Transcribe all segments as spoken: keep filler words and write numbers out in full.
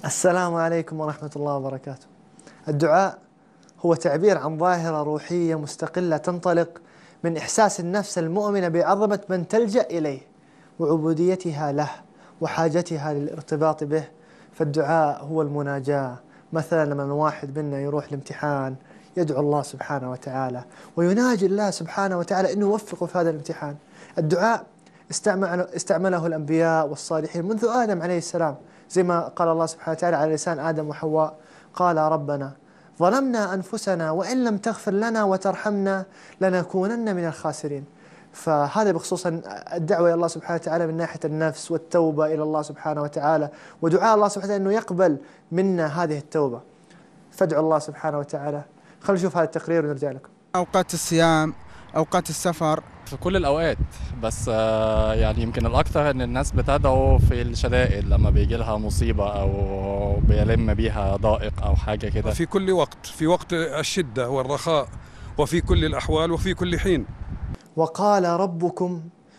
السلام عليكم ورحمة الله وبركاته. الدعاء هو تعبير عن ظاهرة روحية مستقلة تنطلق من إحساس النفس المؤمنة بعظمة من تلجأ إليه وعبوديتها له وحاجتها للارتباط به. فالدعاء هو المناجاة. مثلا لما الواحد منا يروح الامتحان يدعو الله سبحانه وتعالى ويناجي الله سبحانه وتعالى أنه يوفقه في هذا الامتحان. الدعاء استعمله الأنبياء والصالحين منذ آدم عليه السلام، زي ما قال الله سبحانه وتعالى على لسان آدم وحواء: قال ربنا ظلمنا أنفسنا وإن لم تغفر لنا وترحمنا لنكونن من الخاسرين. فهذا بخصوص الدعوة إلى الله سبحانه وتعالى من ناحية النفس والتوبة إلى الله سبحانه وتعالى، ودعاء الله سبحانه وتعالى أنه يقبل منا هذه التوبة. فادعوا الله سبحانه وتعالى. خلينا نشوف هذا التقرير ونرجع لكم. أوقات الصيام، أوقات السفر، في كل الأوقات، بس آه، يعني يمكن الأكثر إن الناس بتدعو في الشدائد لما بيجي لها مصيبة أو بيلم بيها ضائق أو حاجة كده. في كل وقت، في وقت الشدة والرخاء، وفي كل الأحوال وفي كل حين. وقال ربكم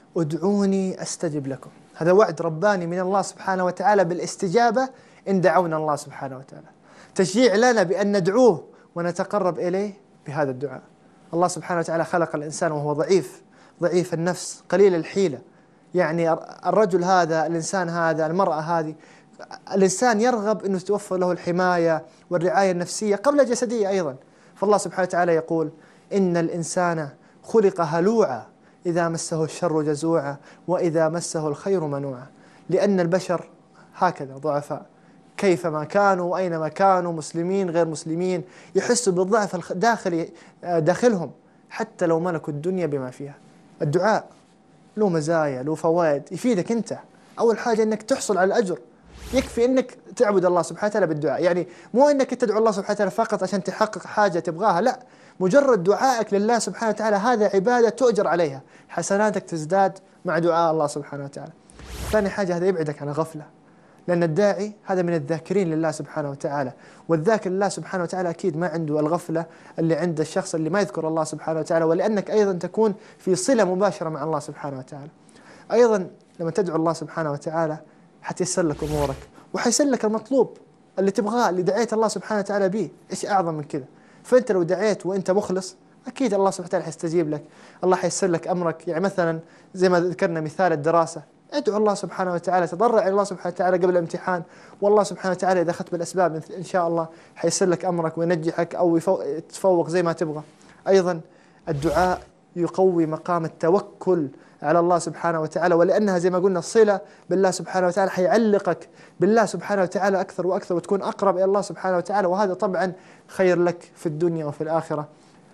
ادعوني أستجب لكم. هذا وعد رباني من الله سبحانه وتعالى بالاستجابة إن دعونا الله سبحانه وتعالى، تشجيع لنا بأن ندعوه ونتقرب إليه بهذا الدعاء. الله سبحانه وتعالى خلق الإنسان وهو ضعيف ضعيف النفس قليل الحيلة. يعني الرجل هذا، الإنسان هذا، المرأة هذه، الإنسان يرغب أنه توفر له الحماية والرعاية النفسية قبل الجسدية أيضا. فالله سبحانه وتعالى يقول: إن الإنسان خلق هلوعا إذا مسه الشر جزوعا وإذا مسه الخير منوعا. لأن البشر هكذا ضعفاء، كيفما كانوا وأينما كانوا، مسلمين غير مسلمين، يحسوا بالضعف الداخلي داخلهم حتى لو ملكوا الدنيا بما فيها. الدعاء له مزايا، له فوائد، يفيدك أنت. أول حاجة أنك تحصل على الأجر. يكفي أنك تعبد الله سبحانه وتعالى بالدعاء، يعني مو أنك تدعو الله سبحانه وتعالى فقط عشان تحقق حاجة تبغاها، لا، مجرد دعائك لله سبحانه وتعالى هذا عبادة تؤجر عليها، حسناتك تزداد مع دعاء الله سبحانه وتعالى. ثاني حاجة، هذا يبعدك عن غفلة، لأن الداعي هذا من الذاكرين لله سبحانه وتعالى، والذاكر لله سبحانه وتعالى أكيد ما عنده الغفلة اللي عند الشخص اللي ما يذكر الله سبحانه وتعالى، ولأنك أيضا تكون في صلة مباشرة مع الله سبحانه وتعالى. أيضا لما تدعو الله سبحانه وتعالى حتيسر لك أمورك وحيسر لك المطلوب اللي تبغاه، اللي دعيت الله سبحانه وتعالى به. إيش أعظم من كذا؟ فأنت لو دعيت وأنت مخلص أكيد الله سبحانه وتعالى حيستجيب لك، الله حيسر لك أمرك. يعني مثلا زي ما ذكرنا مثال الدراسة، ادعو الله سبحانه وتعالى، تضرع إلى الله سبحانه وتعالى قبل الامتحان، والله سبحانه وتعالى إذا أخذت بالأسباب إن شاء الله حيسر لك أمرك وينجحك أو تفوق زي ما تبغى. أيضا الدعاء يقوي مقام التوكل على الله سبحانه وتعالى، ولأنها زي ما قلنا صلة بالله سبحانه وتعالى، حيعلقك بالله سبحانه وتعالى أكثر وأكثر وتكون أقرب إلى الله سبحانه وتعالى، وهذا طبعا خير لك في الدنيا وفي الآخرة.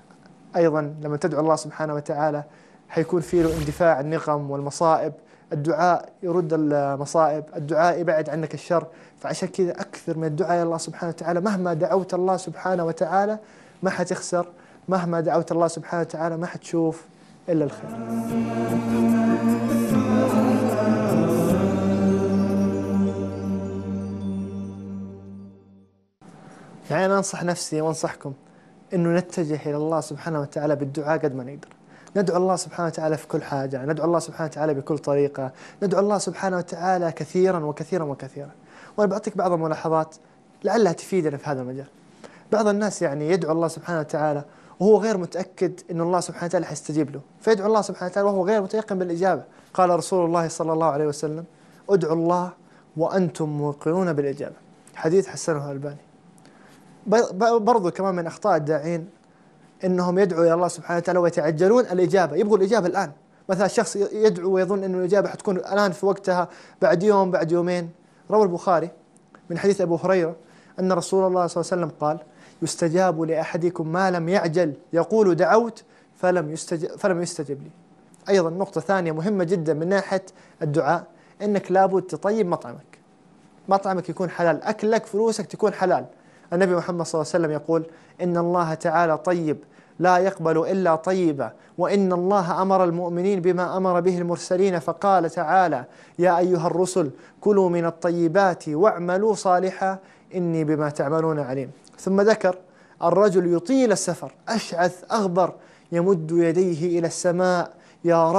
أيضا لما تدعو الله سبحانه وتعالى حيكون فيه له اندفاع النقم والمصائب. الدعاء يرد المصائب، الدعاء يبعد عنك الشر. فعشان كذا أكثر من الدعاء إلى الله سبحانه وتعالى. مهما دعوت الله سبحانه وتعالى ما حتخسر، مهما دعوت الله سبحانه وتعالى ما حتشوف إلا الخير. يعني أنا أنصح نفسي وأنصحكم أنه نتجه إلى الله سبحانه وتعالى بالدعاء قد ما نقدر. ندعو الله سبحانه وتعالى في كل حاجة، ندعو الله سبحانه وتعالى بكل طريقة، ندعو الله سبحانه وتعالى كثيرا وكثيرا وكثيرا. وأنا بعطيك بعض الملاحظات لعلها تفيدنا في هذا المجال. بعض الناس يعني يدعو الله سبحانه وتعالى وهو غير متأكد أن الله سبحانه وتعالى حيستجيب له، فيدعو الله سبحانه وتعالى وهو غير متيقن بالإجابة. قال رسول الله صلى الله عليه وسلم: ادعوا الله وأنتم موقنون بالإجابة. حديث حسنه الألباني. برضو كمان من أخطاء الداعين إنهم يدعوا إلى الله سبحانه وتعالى ويتعجلون الإجابة، يبغوا الإجابة الآن. مثلا شخص يدعو ويظن أن الإجابة حتكون الآن في وقتها، بعد يوم بعد يومين. روى البخاري من حديث أبو هريرة أن رسول الله صلى الله عليه وسلم قال: يستجاب لأحدكم ما لم يعجل، يقول دعوت فلم يستجب, فلم يستجب لي. أيضا نقطة ثانية مهمة جدا من ناحية الدعاء، أنك لابد تطيب مطعمك، مطعمك يكون حلال، أكلك فلوسك تكون حلال. النبي محمد صلى الله عليه وسلم يقول: إن الله تعالى طيب لا يقبل إلا طيبا، وإن الله أمر المؤمنين بما أمر به المرسلين، فقال تعالى: يا أيها الرسل كلوا من الطيبات واعملوا صالحا إني بما تعملون عليم. ثم ذكر الرجل يطيل السفر أشعث أغبر يمد يديه إلى السماء: يا رب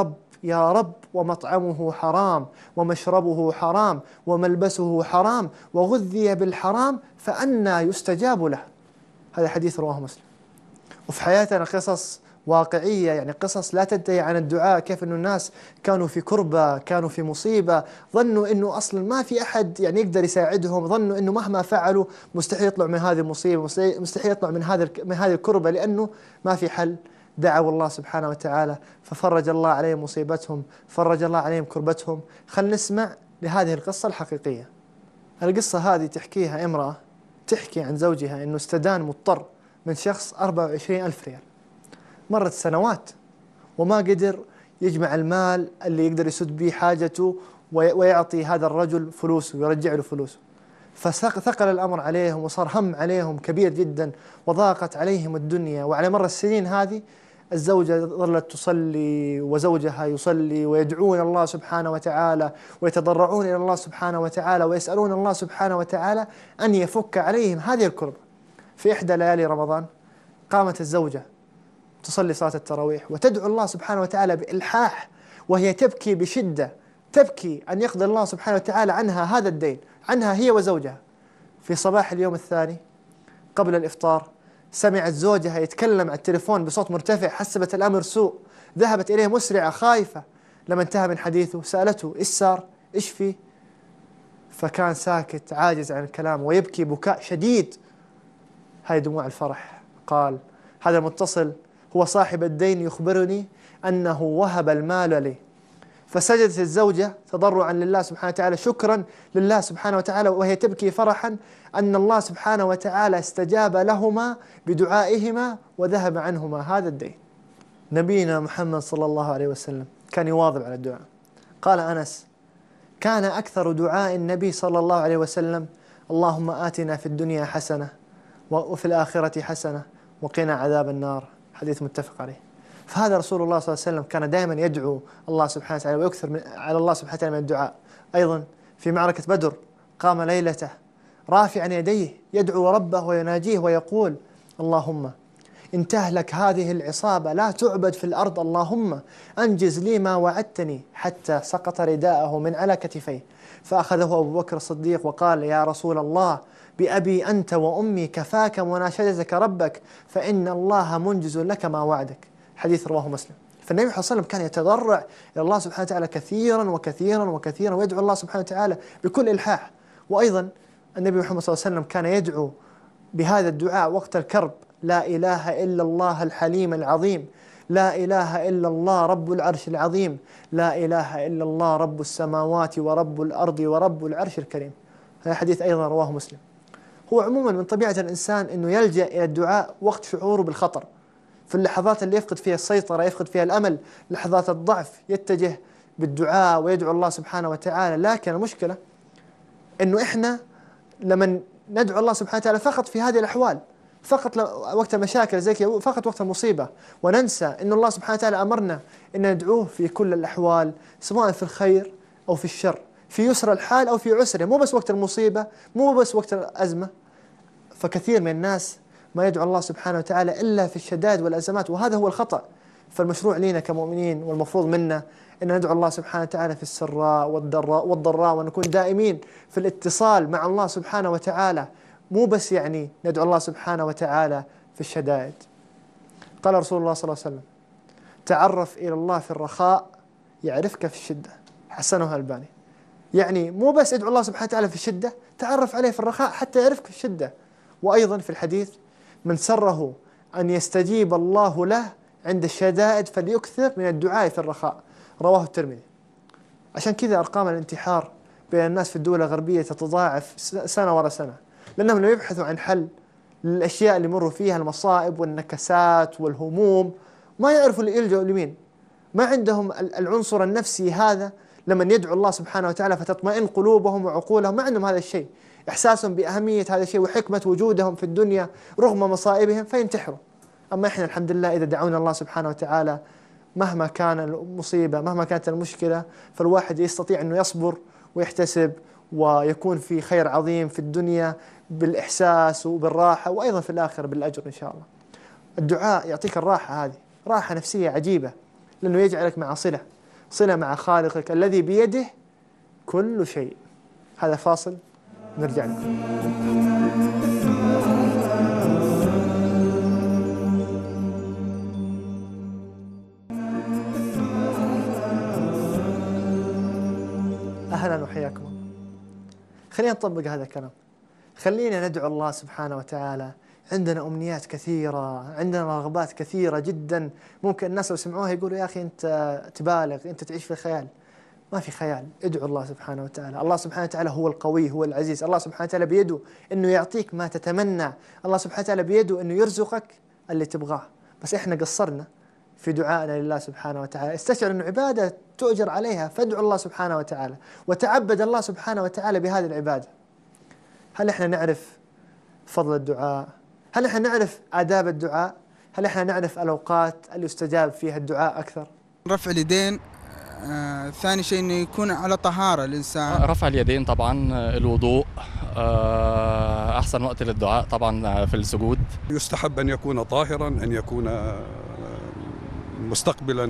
يا رب ومطعمه حرام ومشربه حرام وملبسه حرام وغذي بالحرام فأنى يستجاب له. هذا حديث رواه مسلم. وفي حياتنا قصص واقعية، يعني قصص لا تنتهي عن الدعاء، كيف أنه الناس كانوا في كربة، كانوا في مصيبة، ظنوا أنه أصلا ما في أحد يعني يقدر يساعدهم، ظنوا أنه مهما فعلوا مستحيل يطلعوا من هذه المصيبة، مستحيل يطلعوا من هذه من هذه الكربة لأنه ما في حل. دعوا الله سبحانه وتعالى ففرج الله عليهم مصيبتهم، فرج الله عليهم كربتهم. خلينا نسمع لهذه القصة الحقيقية. القصة هذه تحكيها امرأة تحكي عن زوجها أنه استدان مضطر من شخص أربعة وعشرين ألف ريال. مرت سنوات وما قدر يجمع المال اللي يقدر يسد به حاجته ويعطي هذا الرجل فلوسه ويرجع له فلوسه. فثقل الأمر عليهم وصار هم عليهم كبير جدا وضاقت عليهم الدنيا. وعلى مر السنين هذه الزوجة ظلت تصلي وزوجها يصلي ويدعون الله سبحانه وتعالى ويتضرعون إلى الله سبحانه وتعالى ويسألون الله سبحانه وتعالى أن يفك عليهم هذه الكربة. في إحدى ليالي رمضان قامت الزوجة تصلي صلاة التراويح وتدعو الله سبحانه وتعالى بإلحاح وهي تبكي بشدة، تبكي أن يقضي الله سبحانه وتعالى عنها هذا الدين، عنها هي وزوجها. في صباح اليوم الثاني قبل الإفطار سمعت زوجها يتكلم على التليفون بصوت مرتفع، حسبت الأمر سوء، ذهبت إليه مسرعة خايفة. لما انتهى من حديثه سألته إيش صار؟ إيش فيه؟ فكان ساكت عاجز عن الكلام ويبكي بكاء شديد. هاي دموع الفرح. قال هذا المتصل هو صاحب الدين يخبرني أنه وهب المال لي. فسجدت الزوجة تضرعا لله سبحانه وتعالى شكرا لله سبحانه وتعالى وهي تبكي فرحا أن الله سبحانه وتعالى استجاب لهما بدعائهما وذهب عنهما هذا الدين. نبينا محمد صلى الله عليه وسلم كان يواظب على الدعاء. قال أنس كان أكثر دعاء النبي صلى الله عليه وسلم اللهم آتنا في الدنيا حسنة وفي الآخرة حسنة وقنا عذاب النار. حديث متفق عليه. فهذا رسول الله صلى الله عليه وسلم كان دائما يدعو الله سبحانه وتعالى ويكثر من على الله سبحانه وتعالى من الدعاء. أيضا في معركة بدر قام ليلته رافعا يديه يدعو ربه ويناجيه ويقول اللهم إن تهلك هذه العصابة لا تعبد في الأرض، اللهم أنجز لي ما وعدتني، حتى سقط رداءه من على كتفيه فأخذه أبو بكر الصديق وقال يا رسول الله بأبي أنت وأمي كفاك مناشدتك ربك فإن الله منجز لك ما وعدك. حديث رواه مسلم. فالنبي صلى الله عليه وسلم كان يتضرع إلى الله سبحانه وتعالى كثيرا وكثيرا وكثيرا ويدعو الله سبحانه وتعالى بكل إلحاح. وأيضا النبي محمد صلى الله عليه وسلم كان يدعو بهذا الدعاء وقت الكرب لا إله إلا الله الحليم العظيم، لا إله إلا الله رب العرش العظيم، لا إله إلا الله رب السماوات ورب الأرض ورب العرش الكريم. هذا حديث أيضا رواه مسلم. هو عموما من طبيعة الإنسان أنه يلجأ إلى الدعاء وقت شعوره بالخطر، في اللحظات اللي يفقد فيها السيطرة يفقد فيها الأمل، لحظات الضعف يتجه بالدعاء ويدعو الله سبحانه وتعالى. لكن المشكلة أنه إحنا لما ندعو الله سبحانه وتعالى فقط في هذه الأحوال، فقط وقت المشاكل زي كذا، فقط وقت المصيبة، وننسى أن الله سبحانه وتعالى أمرنا أن ندعوه في كل الأحوال سواء في الخير أو في الشر، في يسر الحال أو في عسره، مو بس وقت المصيبة، مو بس وقت الأزمة. فكثير من الناس ما يدعو الله سبحانه وتعالى إلا في الشدائد والأزمات، وهذا هو الخطأ. فالمشروع لنا كمؤمنين والمفروض منا أن ندعو الله سبحانه وتعالى في السراء والضراء والضراء ونكون دائمين في الاتصال مع الله سبحانه وتعالى، مو بس يعني ندعو الله سبحانه وتعالى في الشدائد. قال رسول الله صلى الله عليه وسلم تعرف إلى الله في الرخاء يعرفك في الشدة. حسنه الألباني. يعني مو بس ادعو الله سبحانه وتعالى في الشدة، تعرف عليه في الرخاء حتى يعرفك في الشدة. وأيضا في الحديث من سره أن يستجيب الله له عند الشدائد فليكثر من الدعاء في الرخاء. رواه الترمذي. عشان كذا أرقام الانتحار بين الناس في الدول الغربية تتضاعف سنة ورا سنة، لأنهم لم يبحثوا عن حل للأشياء اللي مروا فيها، المصائب والنكسات والهموم، ما يعرفوا اللي يلجأوا لمين، ما عندهم العنصر النفسي هذا لما يدعو الله سبحانه وتعالى فتطمئن قلوبهم وعقولهم، ما عندهم هذا الشيء، إحساسهم بأهمية هذا الشيء وحكمة وجودهم في الدنيا رغم مصائبهم فينتحروا. أما إحنا الحمد لله إذا دعونا الله سبحانه وتعالى مهما كان المصيبة مهما كانت المشكلة، فالواحد يستطيع أنه يصبر ويحتسب ويكون في خير عظيم في الدنيا بالإحساس وبالراحة، وأيضا في الآخرة بالأجر إن شاء الله. الدعاء يعطيك الراحة، هذه راحة نفسية عجيبة، لأنه يجعلك مع صلة صلة مع خالقك الذي بيده كل شيء. هذا فاصل، نرجع لكم. أهلا وحياكم الله. خلينا نطبق هذا الكلام. خلينا ندعو الله سبحانه وتعالى. عندنا أمنيات كثيرة، عندنا رغبات كثيرة جدا. ممكن الناس لو سمعوها يقولوا يا أخي أنت تبالغ، أنت تعيش في الخيال. ما في خيال، ادعو الله سبحانه وتعالى. الله سبحانه وتعالى هو القوي، هو العزيز. الله سبحانه وتعالى بيده أنه يعطيك ما تتمنى. الله سبحانه وتعالى بيده أنه يرزقك اللي تبغاه. بس إحنا قصرنا في دعائنا لله سبحانه وتعالى. استشعر أنه عبادة تؤجر عليها، فادعو الله سبحانه وتعالى وتعبد الله سبحانه وتعالى بهذه العبادة. هل إحنا نعرف فضل الدعاء؟ هل إحنا نعرف آداب الدعاء؟ هل إحنا نعرف الأوقات اللي يستجاب فيها الدعاء أكثر؟ رفع اليدين. آه، ثاني شيء انه يكون على طهارة الانسان. رفع اليدين طبعا، الوضوء، آه، احسن وقت للدعاء طبعا في السجود. يستحب ان يكون طاهرا، ان يكون مستقبلا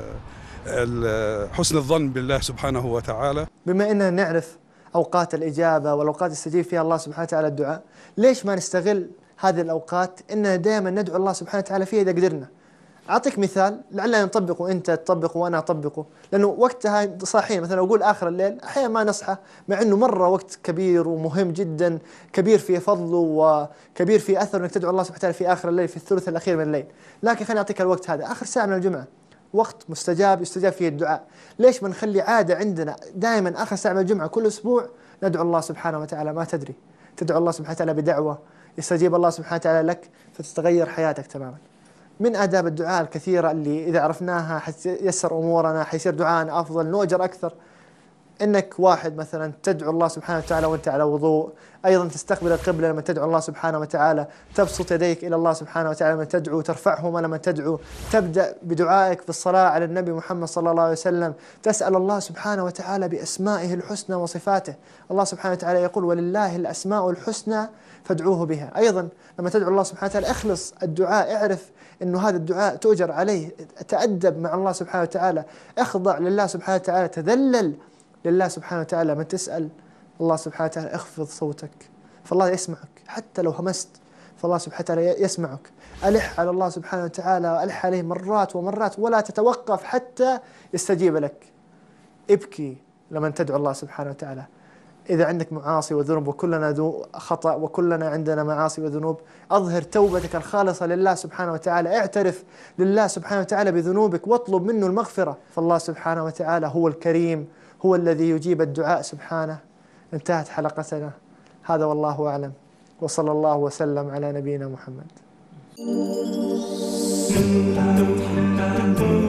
حسن الظن بالله سبحانه وتعالى. بما اننا نعرف اوقات الاجابة والاوقات يستجيب فيها الله سبحانه وتعالى الدعاء، ليش ما نستغل هذه الاوقات اننا دائما ندعو الله سبحانه وتعالى فيها اذا قدرنا؟ أعطيك مثال لعلنا نطبقه، أنت تطبقه وأنا أطبقه، لأنه وقتها صاحيين مثلا أقول آخر الليل أحيانا ما نصحى، مع أنه مرة وقت كبير ومهم جدا، كبير في فضله وكبير في أثر أنك تدعو الله سبحانه وتعالى في آخر الليل في الثلث الأخير من الليل. لكن خليني أعطيك الوقت هذا، آخر ساعة من الجمعة وقت مستجاب يستجاب فيه الدعاء. ليش ما نخلي عادة عندنا دائما آخر ساعة من الجمعة كل أسبوع ندعو الله سبحانه وتعالى؟ ما تدري، تدعو الله سبحانه وتعالى بدعوة يستجيب الله سبحانه وتعالى لك فتتغير حياتك تماما. من آداب الدعاء الكثيرة اللي إذا عرفناها حيسر أمورنا، حيصير دعاءنا أفضل، نؤجر أكثر. إنك واحد مثلا تدعو الله سبحانه وتعالى وأنت على وضوء، أيضا تستقبل القبلة لما تدعو الله سبحانه وتعالى، تبسط يديك إلى الله سبحانه وتعالى لما تدعو، ترفعهما لما تدعو، تبدأ بدعائك بالصلاة على النبي محمد صلى الله عليه وسلم، تسأل الله سبحانه وتعالى بأسمائه الحسنى وصفاته. الله سبحانه وتعالى يقول ولله الأسماء الحسنى فادعوه بها. أيضا لما تدعو الله سبحانه وتعالى اخلص الدعاء، اعرف أنه هذا الدعاء تؤجر عليه، تأدب مع الله سبحانه وتعالى، اخضع لله سبحانه وتعالى، تذلل لله سبحانه وتعالى. من تسأل الله سبحانه وتعالى اخفض صوتك فالله يسمعك، حتى لو همست فالله سبحانه وتعالى يسمعك. ألح على الله سبحانه وتعالى وألح عليه مرات ومرات ولا تتوقف حتى يستجيب لك. ابكي لمن تدعو الله سبحانه وتعالى. إذا عندك معاصي وذنوب، وكلنا ذو خطأ وكلنا عندنا معاصي وذنوب، أظهر توبتك الخالصة لله سبحانه وتعالى، اعترف لله سبحانه وتعالى بذنوبك واطلب منه المغفرة، فالله سبحانه وتعالى هو الكريم، هو الذي يجيب الدعاء سبحانه. انتهت حلقتنا، هذا والله أعلم، وصلى الله وسلم على نبينا محمد.